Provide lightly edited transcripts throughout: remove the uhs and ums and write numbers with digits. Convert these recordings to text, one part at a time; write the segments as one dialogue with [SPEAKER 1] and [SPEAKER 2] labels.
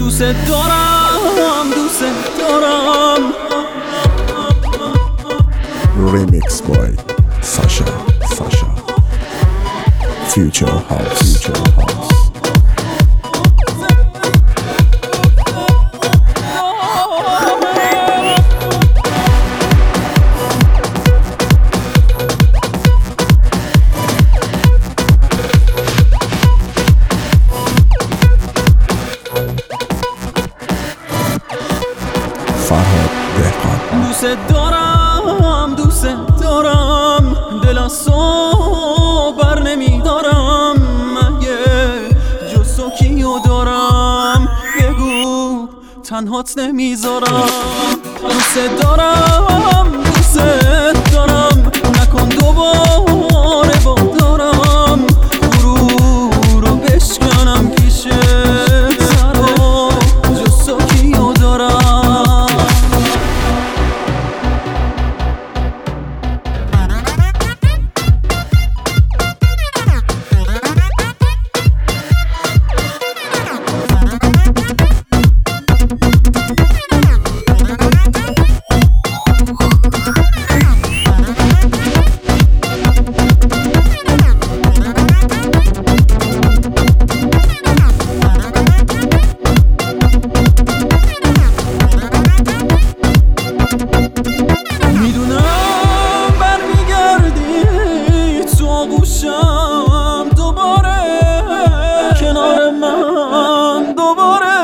[SPEAKER 1] دوست دارم دوست دارم.
[SPEAKER 2] Remix by Sasha Future House فرهاد دهقان.
[SPEAKER 1] دوست دارم دل از تو بر نمیدارم. مگه جز تو کیو دارم بگو تنهات نمیذارم. دوست دارم نکن دوباره با دارم غرور رو بشکنم پیشه سرا جز تو کیو دارم. دوباره کنار من دوباره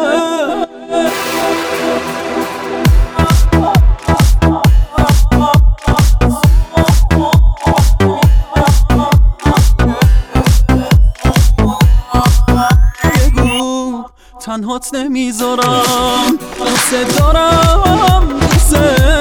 [SPEAKER 1] بگو تنهات نمیذارم. دوست دارم